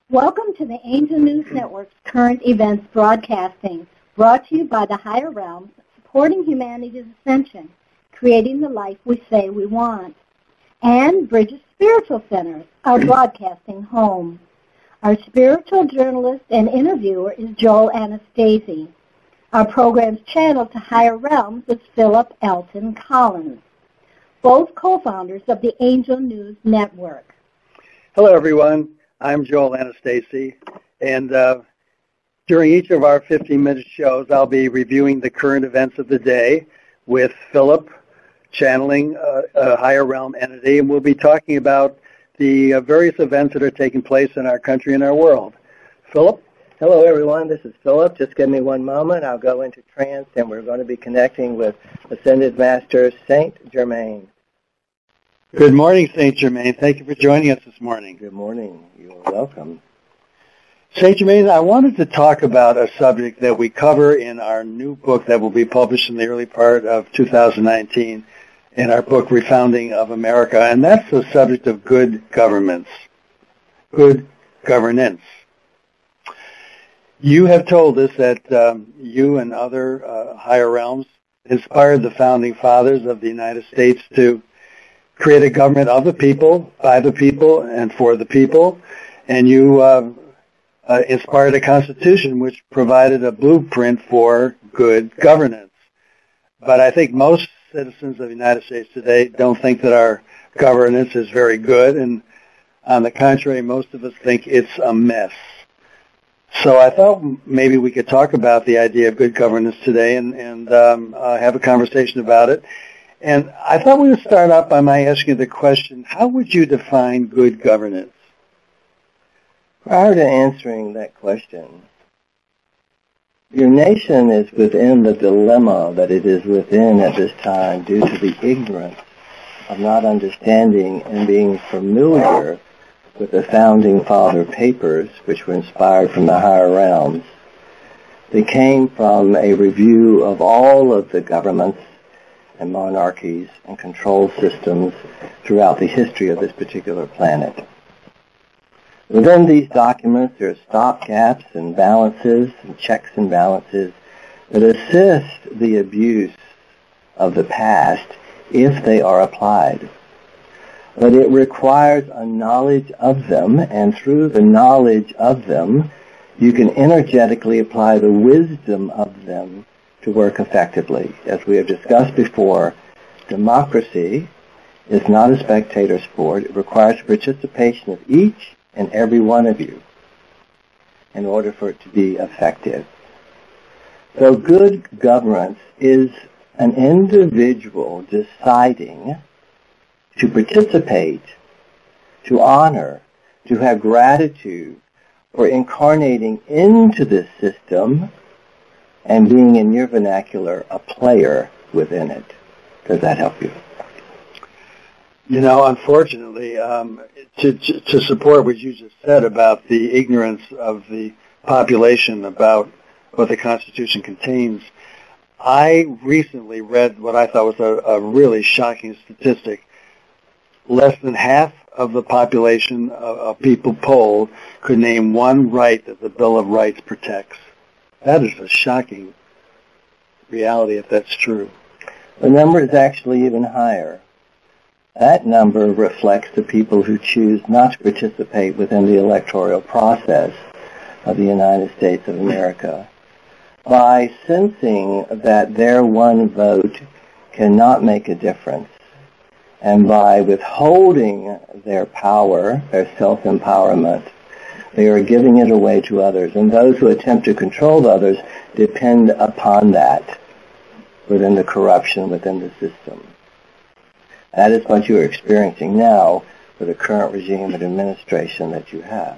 Welcome to the Angel News Network's current events broadcasting, brought to you by the Higher Realms, supporting humanity's ascension, creating the life we say we want, and Bridges Spiritual Centers, our broadcasting home. Our spiritual journalist and interviewer is Joel Anastasi. Our program's channel to Higher Realms is Philip Elton Collins, both co-founders of the Angel News Network. Hello, everyone. I'm Joel Anastasi, and during each of our 15-minute shows, I'll be reviewing the current events of the day with Philip, channeling a higher realm entity, and we'll be talking about the various events that are taking place in our country and our world. Philip? Hello, everyone. This is Philip. Just give me one moment. I'll go into trance, and we're going to be connecting with Ascended Master Saint Germain. Good morning, Saint Germain. Thank you for joining us this morning. Good morning. You are welcome. Saint Germain, I wanted to talk about a subject that we cover in our new book that will be published in the early part of 2019 in our book, Refounding of America, and that's the subject of good governance, good governance. You have told us that you and other higher realms inspired the founding fathers of the United States to create a government of the people, by the people, and for the people, and you inspired a constitution which provided a blueprint for good governance. But I think most citizens of the United States today don't think that our governance is very good, and on the contrary, most of us think it's a mess. So I thought maybe we could talk about the idea of good governance today and have a conversation about it. And I thought we would start out by my asking the question, how would you define good governance? Prior to answering that question, your nation is within the dilemma that it is within at this time due to the ignorance of not understanding and being familiar with the Founding Father papers, which were inspired from the higher realms. They came from a review of all of the governments and monarchies and control systems throughout the history of this particular planet. Within these documents, there are stopgaps and balances and checks and balances that assist the abuse of the past if they are applied. But it requires a knowledge of them, and through the knowledge of them, you can energetically apply the wisdom of them to work effectively. As we have discussed before, democracy is not a spectator sport. It requires participation of each and every one of you in order for it to be effective. So good governance is an individual deciding to participate, to honor, to have gratitude for incarnating into this system and being, in your vernacular, a player within it. Does that help you? You know, unfortunately, to support what you just said about the ignorance of the population about what the Constitution contains, I recently read what I thought was a really shocking statistic. Less than half of the population of people polled could name one right that the Bill of Rights protects. That is a shocking reality if that's true. The number is actually even higher. That number reflects the people who choose not to participate within the electoral process of the United States of America. By sensing that their one vote cannot make a difference, and by withholding their power, their self-empowerment, they are giving it away to others. And those who attempt to control others depend upon that within the corruption within the system. That is what you are experiencing now with the current regime and administration that you have.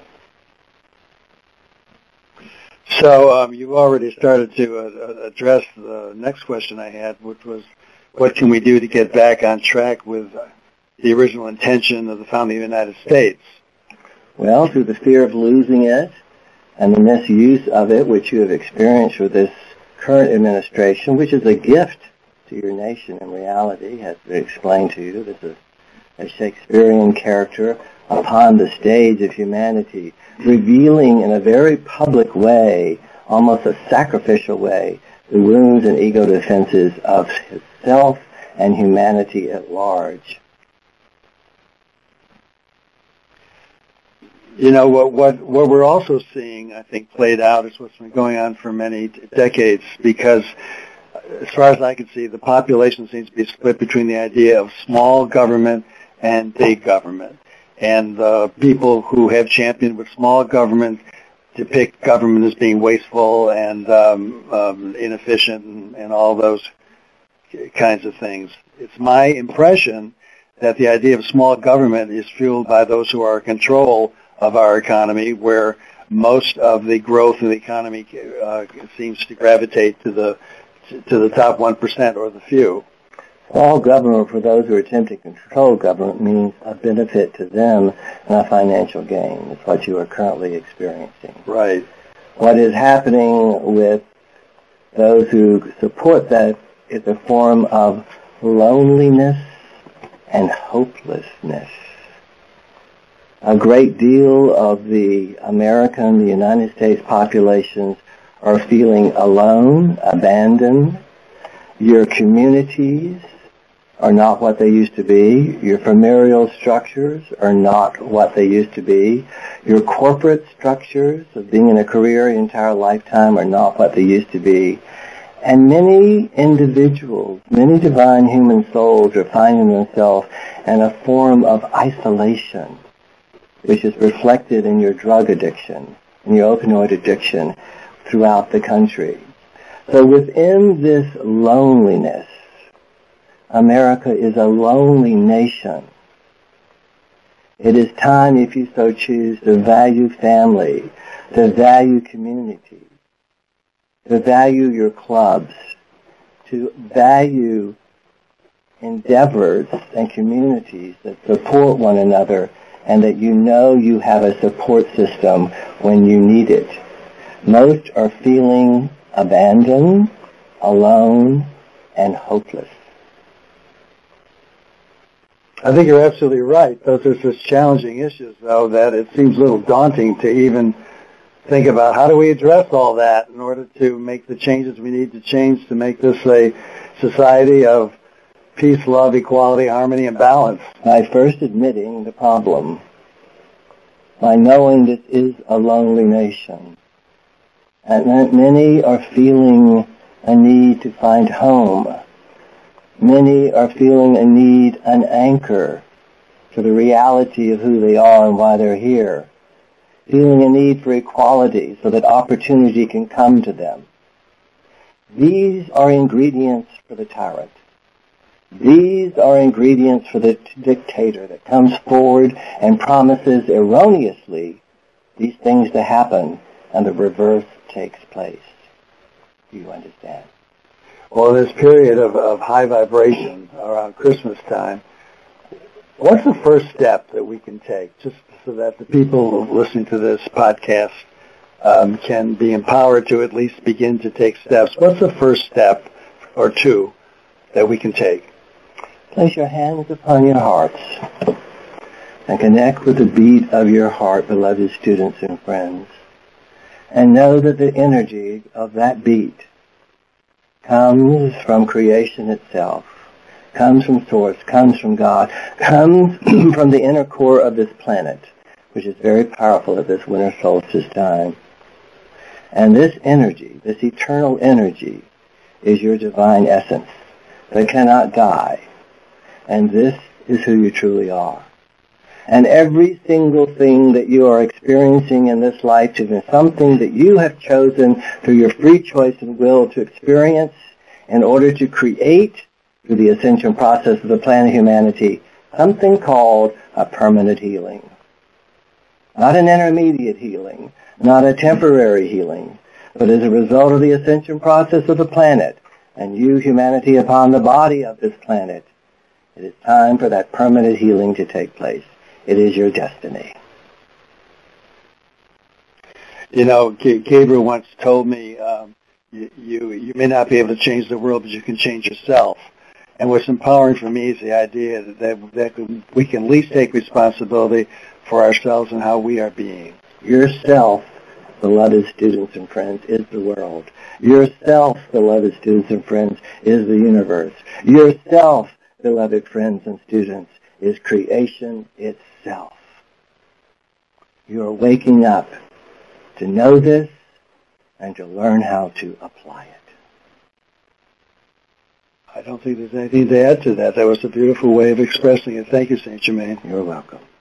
So you've already started to address the next question I had, which was, what can we do to get back on track with the original intention of the founding of the United States? Well, through the fear of losing it and the misuse of it, which you have experienced with this current administration, which is a gift to your nation in reality, has been explained to you. This is a Shakespearean character upon the stage of humanity revealing in a very public way, almost a sacrificial way, the wounds and ego defenses of self and humanity at large. You know, what we're also seeing, I think, played out is what's been going on for many decades, because as far as I can see, the population seems to be split between the idea of small government and big government. And the people who have championed with small government depict government as being wasteful and inefficient and all those kinds of things. It's my impression that the idea of small government is fueled by those who are in control of our economy, where most of the growth of the economy seems to gravitate to the top 1% or the few. Small government, for those who are attempting to control government, means a benefit to them and a financial gain. It's what you are currently experiencing. Right. What is happening with those who support that is a form of loneliness and hopelessness. A great deal of the American, the United States populations are feeling alone, abandoned. Your communities are not what they used to be. Your familial structures are not what they used to be. Your corporate structures of being in a career your entire lifetime are not what they used to be. And many individuals, many divine human souls are finding themselves in a form of isolation, which is reflected in your drug addiction, in your opioid addiction throughout the country. So within this loneliness, America is a lonely nation. It is time, if you so choose, to value family, to value community, to value your clubs, to value endeavors and communities that support one another and that you know you have a support system when you need it. Most are feeling abandoned, alone, and hopeless. I think you're absolutely right. Those are such challenging issues, though, that it seems a little daunting to even think about how do we address all that in order to make the changes we need to change to make this a society of peace, love, equality, harmony, and balance. By first admitting the problem, by knowing this is a lonely nation, and that many are feeling a need to find home. Many are feeling a need, an anchor to the reality of who they are and why they're here. Feeling a need for equality so that opportunity can come to them. These are ingredients for the tyrant. These are ingredients for the dictator that comes forward and promises erroneously these things to happen, and the reverse takes place. Do you understand? Well, this period of high vibration around Christmas time, what's the first step that we can take, just so that the people listening to this podcast can be empowered to at least begin to take steps? What's the first step or two that we can take? Place your hands upon your hearts and connect with the beat of your heart, beloved students and friends, and know that the energy of that beat comes from creation itself, comes from Source, comes from God, comes from the inner core of this planet, which is very powerful at this winter solstice time. And this energy, this eternal energy, is your divine essence that cannot die. And this is who you truly are. And every single thing that you are experiencing in this life is something that you have chosen through your free choice and will to experience in order to create, through the ascension process of the plan of humanity, something called a permanent healing. Not an intermediate healing, not a temporary healing, but as a result of the ascension process of the planet and you, humanity, upon the body of this planet, it is time for that permanent healing to take place. It is your destiny. You know, Gabriel once told me, you may not be able to change the world, but you can change yourself. And what's empowering for me is the idea that we can at least take responsibility for ourselves and how we are being. Yourself, beloved students and friends, is the world. Yourself, beloved students and friends, is the universe. Yourself, beloved friends and students, is creation itself. You are waking up to know this and to learn how to apply it. I don't think there's anything to add to that. That was a beautiful way of expressing it. Thank you, St. Germain. You're welcome.